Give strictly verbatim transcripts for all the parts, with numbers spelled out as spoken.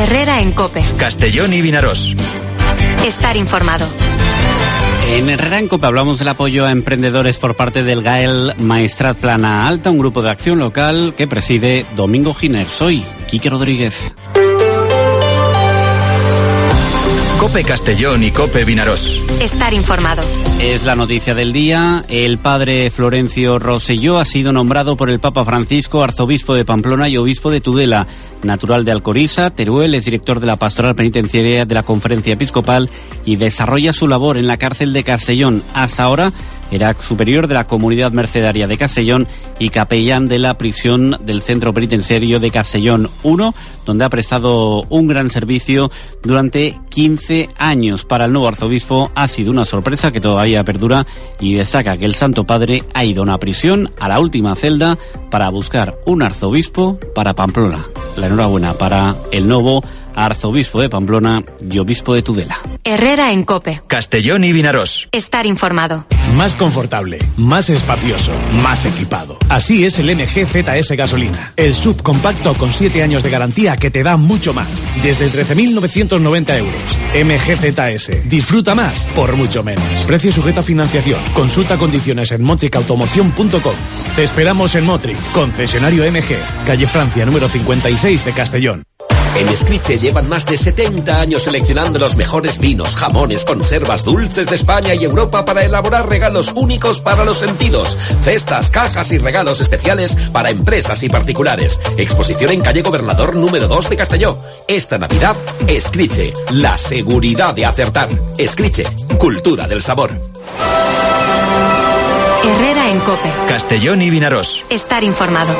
Herrera en COPE. Castellón y Vinaròs. Estar informado. En Herrera en COPE hablamos del apoyo a emprendedores por parte del GAEL Maestrat Plana Alta, un grupo de acción local que preside Domingo Giner. Soy Quique Rodríguez. COPE Castellón y COPE Vinaròs. Estar informado. Es la noticia del día. El padre Florencio Rosselló ha sido nombrado por el Papa Francisco arzobispo de Pamplona y obispo de Tudela. Natural de Alcoriza, Teruel, es director de la Pastoral Penitenciaria de la Conferencia Episcopal y desarrolla su labor en la cárcel de Castellón. Hasta ahora era superior de la Comunidad Mercedaria de Castellón y capellán de la prisión del Centro Penitenciario de Castellón uno, donde ha prestado un gran servicio durante quince años. Para el nuevo arzobispo ha sido una sorpresa que todavía perdura y destaca que el Santo Padre ha ido a una prisión, a la última celda, para buscar un arzobispo para Pamplona. La enhorabuena para el nuevo arzobispo de Pamplona y obispo de Tudela. Herrera en COPE. Castellón y Vinaròs. Estar informado. Más confortable, más espacioso, más equipado. Así es el M G Z S Gasolina. El subcompacto con siete años de garantía que te da mucho más. Desde trece mil novecientos noventa euros. M G Z S. Disfruta más por mucho menos. Precio sujeto a financiación. Consulta condiciones en motric automoción punto com. Te esperamos en Motric, concesionario M G. Calle Francia, número cincuenta y seis de Castellón. En Escriche llevan más de setenta años seleccionando los mejores vinos, jamones, conservas, dulces de España y Europa para elaborar regalos únicos para los sentidos. Cestas, cajas y regalos especiales para empresas y particulares. Exposición en calle Gobernador número dos de Castelló. Esta Navidad, Escriche, la seguridad de acertar. Escriche, cultura del sabor. Herrera en COPE. Castellón y Vinaròs. Estar informado.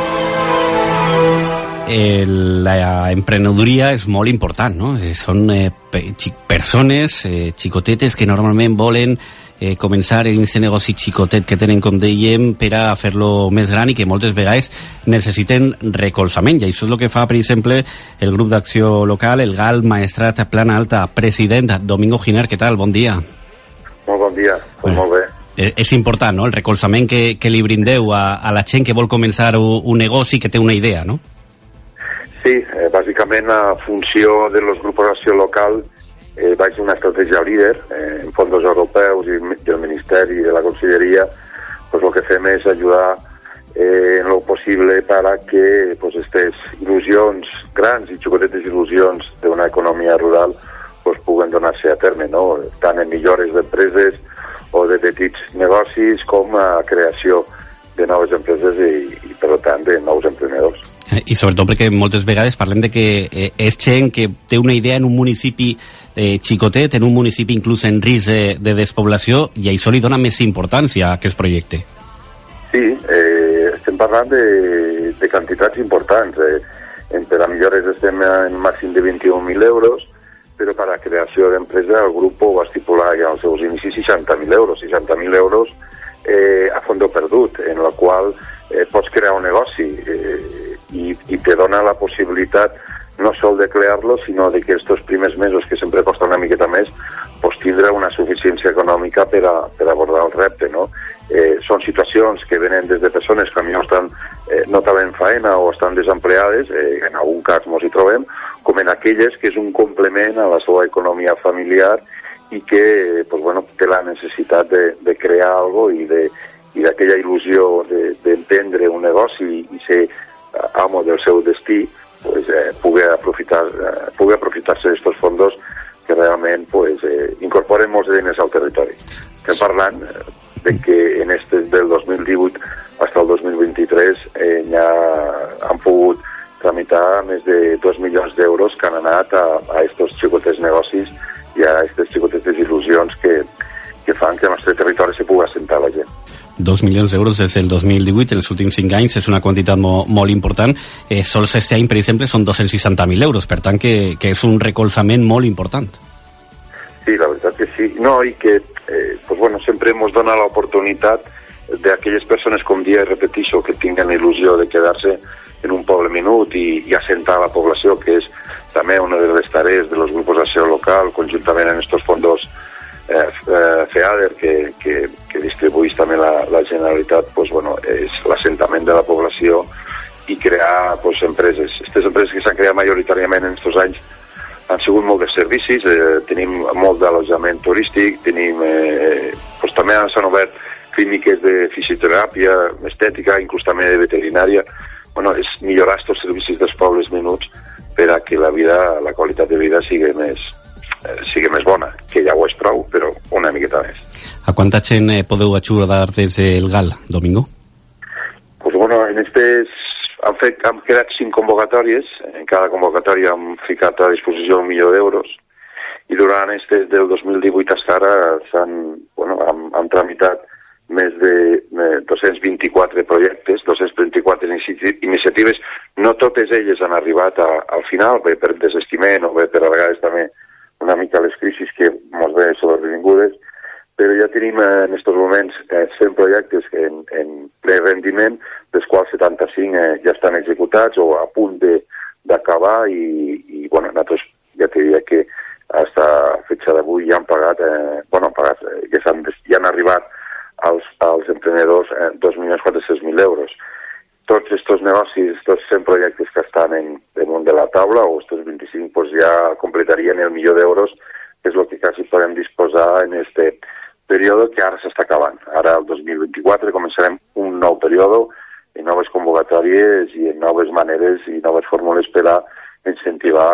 El, la emprenedoria és molt important, no? Són eh, persones, eh, xicotetes, que normalment volen eh, començar en aquest negoci xicotet que tenen, com dèiem, per a fer-lo més gran i que moltes vegades necessiten recolzament. I això és el que fa, per exemple, el grup d'acció local, el GAEL Maestrat Plana Alta. President Domingo Giner, què tal? Bon dia. Molt bon dia, pues bueno, molt bé. És important, no?, el recolzament que, que li brindeu a, a la gent que vol començar un, un negoci, que té una idea, no? Sí, eh, bàsicament a funció de los grupos d'acció local eh, va ser una estratègia líder eh, en fons europeus i del Ministeri i de la Conselleria. Pues lo que fem és ajudar eh, en lo possible para que pues, estes il·lusions grans i xocotetes il·lusions d'una economia rural pues, puguen donar-se a terme, no? Tant en millores d'empreses o de petits negocis com a creació de noves empreses i, i per tant, de nous emprenedors. I sobretot perquè moltes vegades parlem de que eh, és gent que té una idea en un municipi eh, xicotet, en un municipi inclús en risc de, de despoblació, i això li dona més importància a aquest projecte. Sí, eh, estem parlant de, de quantitats importants. Eh, en, per a millores estem en màxim de vint-i-un mil euros, però per a creació d'empresa el grup va estipular ja als seus inicis seixanta mil euros, seixanta mil euros eh, a fondo perdut, en la qual eh, pots crear un negoci eh, i, i te dona la possibilitat no sol de crear-lo, sinó de que estos primers mesos, que sempre costa una miqueta més, pues tindre una suficiència econòmica per a, per abordar el repte, no? Eh, són situacions que venen des de persones que potser estan eh, no troben faena o estan desempleades, eh, en algun cas ens hi trobem, com en aquelles que és un complement a la seva economia familiar i que pues, bueno, té la necessitat de, de crear alguna cosa i de i d'aquella il·lusió d'emprendre de, un negoci i, i ser amo del seu destí, pues, eh, poder aprofitar eh, poder aprofitar-se d'estos fondos que realment pues, eh, incorporen molts diners al territori. Estem parlant eh, de que en este del dos mil divuit fins al dos mil vint-i-tres eh, ja han pogut tramitar més de dos milions d'euros que han anat a, a estos xicotes negocis i a aquestes xicotetes il·lusions que, que fan que al nostre territori se pugui assentar la gent. Dos milions d'euros des del dos mil divuit, en els últims cinc anys, és una quantitat molt, molt important. Eh, sols aquest any, per exemple, són dos-cents seixanta mil euros, per tant que, que és un recolzament molt important. Sí, la veritat que sí. No, i que eh, pues bueno, sempre ens dona l'oportunitat d'aquelles persones, com dia i repeteixo, que tinguen il·lusió de quedar-se en un poble minut i, i assentar la població, que és també una de les tarees de los grupos d'acció local, conjuntament en estos fondos Eh, eh, FEADER que, que, que distribuïs també la, la Generalitat, pues, bueno, és l'assentament de la població i crear pues, empreses. Aquestes empreses que s'han creat majoritàriament en aquests anys han sigut molt de servicis, eh, tenim molt d'allotjament turístic, tenim, eh, doncs també s'han obert clíniques de fisioteràpia, estètica, inclús també de veterinària. Bueno, és millorar aquests servicis dels pobles menuts per a que la vida, la qualitat de vida sigui més, eh, sigui més bona, que ja ho és prou, però una miqueta més. A quanta gent eh, podeu ajudar des del G A L, Domingo? Pues bueno, en estes han, fet, han quedat cinc convocatòries, en cada convocatòria han ficat a disposició un milió d'euros, i durant este del dos mil divuit fins ara s'han, bueno, han, han tramitat més de dos-cents vint-i-quatre projectes, dos-cents vint-i-quatre iniciatives. No totes elles han arribat a, al final, bé per desestiment o bé per a vegades també una mica les crisis que ens ve sobrevingudes, però ja tenim en aquests moments eh, cent projectes en, en ple rendiment, dels quals setanta-cinc eh, ja estan executats o a punt d'acabar, i, i bueno, nosaltres ja te diria que fins a fecha d'avui ja han pagat, eh, bueno, han pagat, eh, ja, han, ja han arribat als, als emprenedors eh, dos milions quatre-cents mil euros. Tots aquests negocis, tots cent projectes que estan en damunt de la taula, o aquests vint-i-cinc, pues ja completarien el milió d'euros, que és el que quasi podem disposar en este període que ara s'està acabant. Ara, el dos mil vint-i-quatre, començarem un nou període en noves convocatòries i en noves maneres i noves fórmules per a incentivar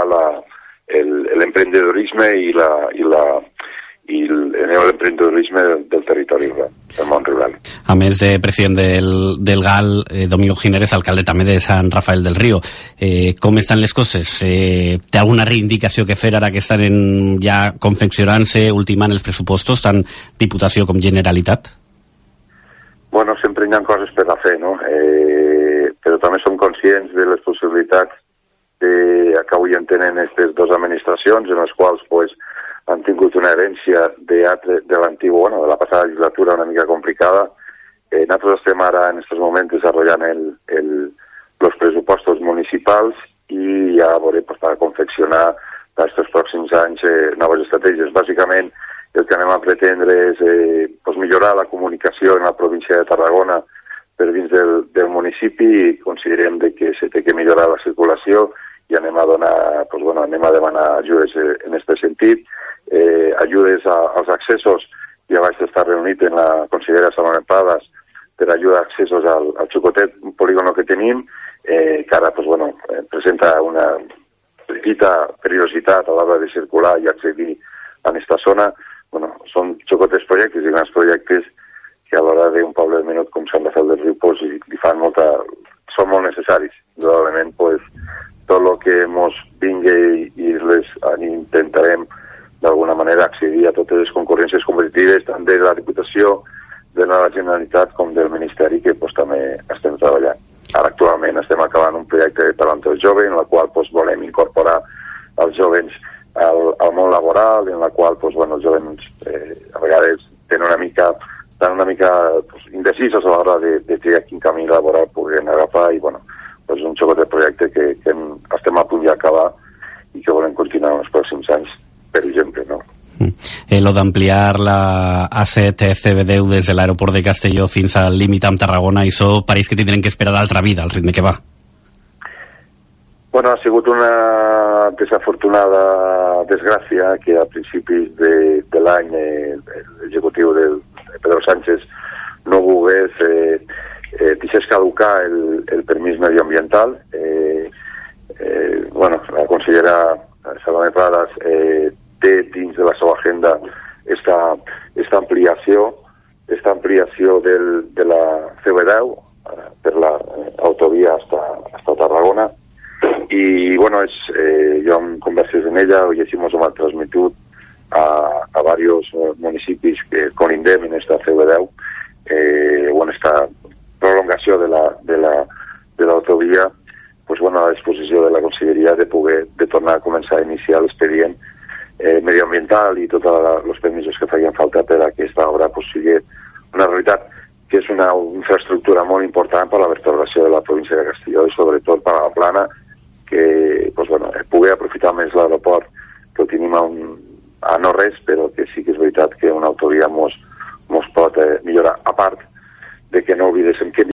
l'emprendedorisme i la i la i l'emprendedorisme del, del territori rural, del món rural. A més, eh, president del, del G A L, eh, Domingo Gineres, alcalde també de Sant Rafael del Río. Eh, com estan les coses? Eh, té alguna reivindicació que fer ara que estan en, ja confeccionant-se, ultimant els pressupostos, tant Diputació com Generalitat? Bueno, sempre hi ha coses per a fer, no? Eh, però també som conscients de les possibilitats que avui en tenen aquestes dues administracions, en les quals, pues, han tingut una herència de, de l'antic, bueno, de la passada legislatura una mica complicada. Eh, nosaltres estem ara en aquests moments desenvolupant el, el, els pressupostos municipals i ja veurem pues, per confeccionar aquests pròxims anys eh, noves estratègies. Bàsicament el que anem a pretendre és eh, pues, millorar la comunicació en la província de Tarragona per dins del, del municipi, i considerem de que se té que millorar la circulació i anem a donar, pues, bueno, anem a demanar ajudes en aquest sentit. Eh, ajudes a, als accessos. Ja vaig estar reunit en la consellera Salomé Padas per ajudar accessos al, al Xucotet, un polígono que tenim, eh, que ara pues, bueno, eh, presenta una petita perillositat a l'hora de circular i accedir a aquesta zona. Bueno, són xocotes projectes i grans projectes que a l'hora d'un poble menut com Sant Rafael del Riu pues, li fan molta... són molt necessaris. Probablement pues, tot el que ens vingui i les intentarem d'alguna manera accedir a totes les concurrències competitives, tant de la Diputació, de la Generalitat com del Ministeri, que pues, també estem treballant. Ara actualment estem acabant un projecte de talent del jove, en la qual pues, volem incorporar els joves al, al món laboral, en la qual pues, bueno, els joves eh, a vegades tenen una mica, estan una mica pues, indecisos a l'hora de, de triar quin camí laboral puguen agafar, i bueno, pues, un xocot de projecte que, que estem a punt d'acabar i que volem continuar en els pròxims anys, per exemple, no? Eh, lo d'ampliar la A set C B deu des de l'aeroport de Castelló fins al límit amb Tarragona, això pareix que tindrem que esperar altra vida, al ritme que va. Bueno, ha sigut una desafortunada desgràcia que a principis de, de l'any eh, l'executiu de Pedro Sánchez no volgués eh, eh, deixés caducar el, el permís medioambiental. Eh, eh, bueno, la consellera Salomé Padas eh, té dins de la seva agenda esta, esta ampliació, esta ampliació del, de la C B deu eh, per la eh, autovia hasta, hasta Tarragona. I, bueno, és, eh, jo en converses en ella, i així ens ho hem transmitut a, a diversos municipis que colindem en esta C B deu, eh, bueno, esta prolongació de la, de la, de l'autovia, pues, bueno, a la disposició de la Conselleria de poder de tornar a començar a iniciar l'expedient eh, medioambiental i tots els permisos que feien falta per a que aquesta obra pues, sigui una realitat, que és una infraestructura molt important per a la vertebració de la província de Castelló i sobretot per a la Plana,